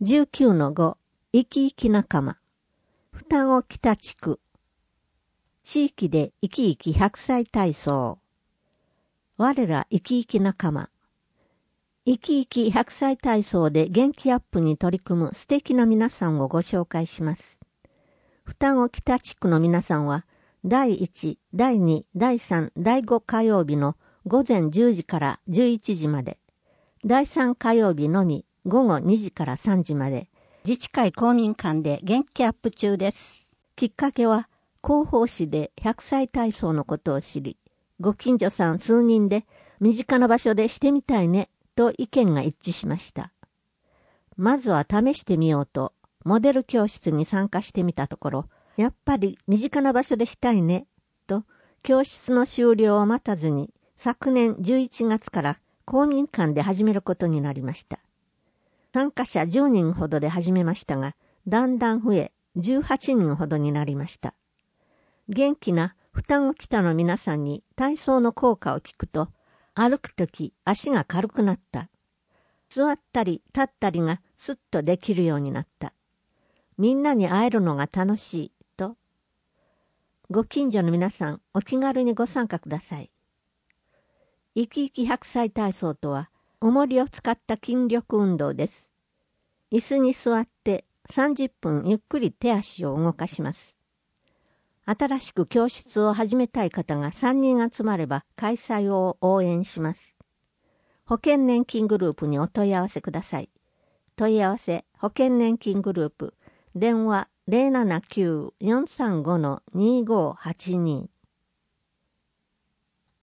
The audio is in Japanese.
19-5 生き生き仲間双子北地区地域で生き生き100歳体操我ら生き生き仲間生き生き100歳体操で元気アップに取り組む素敵な皆さんをご紹介します。双子北地区の皆さんは第1、第2、第3、第5火曜日の午前10時から11時まで、第3火曜日のみ午後2時から3時まで、自治会公民館で元気アップ中です。きっかけは、広報誌で100歳体操のことを知り、ご近所さん数人で身近な場所でしてみたいねと意見が一致しました。まずは試してみようと、モデル教室に参加してみたところ、やっぱり身近な場所でしたいねと、教室の終了を待たずに昨年11月から公民館で始めることになりました。参加者10人ほどで始めましたが、だんだん増え18人ほどになりました。元気な双子北の皆さんに体操の効果を聞くと、歩くとき足が軽くなった。座ったり立ったりがスッとできるようになった。みんなに会えるのが楽しいと。ご近所の皆さん、お気軽にご参加ください。生き生き100歳体操とは、重りを使った筋力運動です。椅子に座って30分ゆっくり手足を動かします。新しく教室を始めたい方が3人集まれば開催を応援します。保険年金グループにお問い合わせください。問い合わせ保険年金グループ電話 079-435-2582